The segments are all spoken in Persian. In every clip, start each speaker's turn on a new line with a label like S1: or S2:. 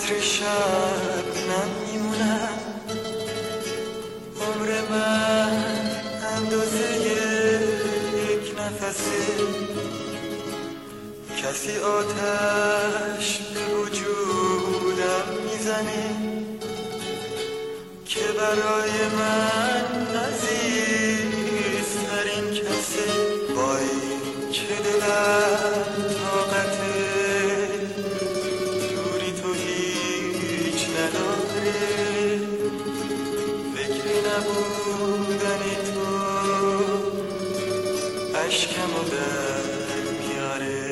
S1: قطر شبنم میمونم. عمر من اندازه یک نفسه. کسی آتش به وجودم میزنه که برای من عزیزترین کسه. وای که دلم طاقته دوری تو هیچ نداره. فکر نبودن تو اشکمو در میاره.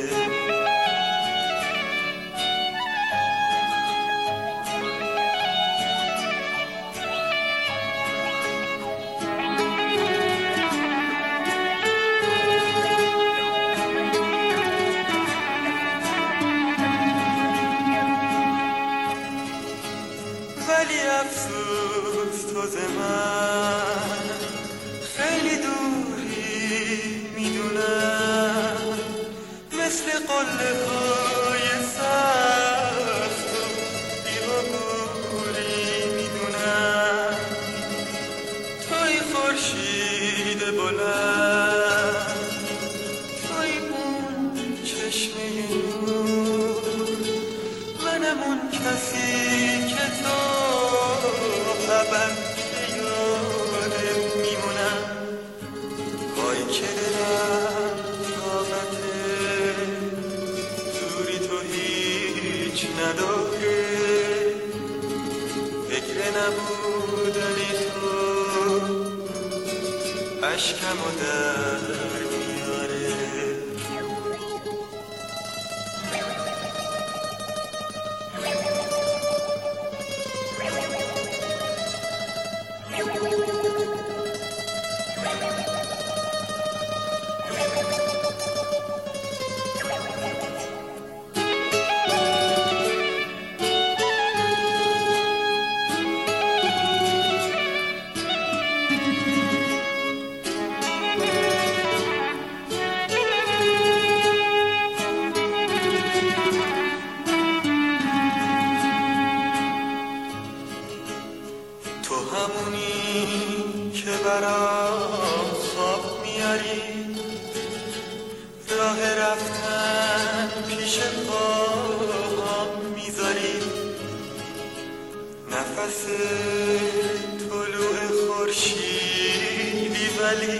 S1: ولی افسوس تو ز من خیلی دوری میدونم. مثل قله های سخت و بی‌عبوری میدونم. توی خورشید بلند، توی اون چشمه نور، منم اون کسی که تو ابد یادت میمونم. وای که دلم طاقته دوری تو هیچ نداره. فکر نبودن تو اشکمو در میاره. تو همونی که برام خواب میاری، راه رفتن پیش پاهم میذاری. نفس طلوع خورشیدی ولی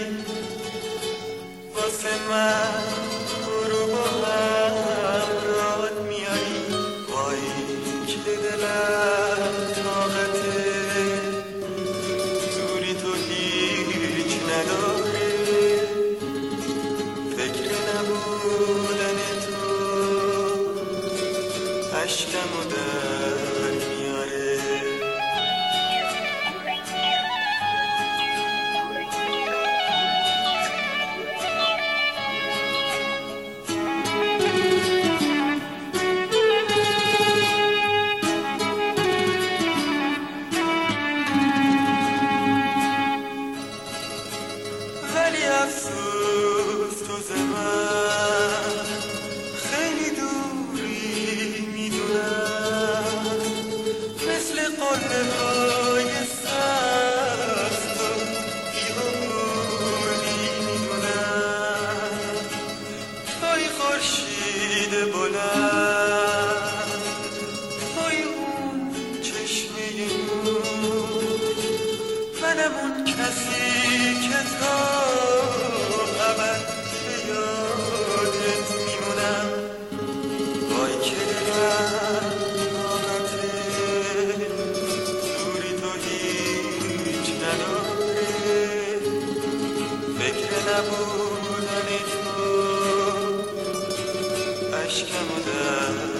S1: واسه من غروب و همراه میاری. وای که دلم طاقته دوری تو هیچ نداره. فکر نبودن تو اشکمو در میاره. ولی افسوس تو ز من خیلی دوری میدونم. مثل قله های سخت و بی‌عبوری میدونم. توی خورشید بلند، توی اون چشمه نور، منم اون کسی که تا ابد یادت میمونم. وای که دلم طاقته دوری تو هیچ نداره. فکر نبودن تو اشکمو در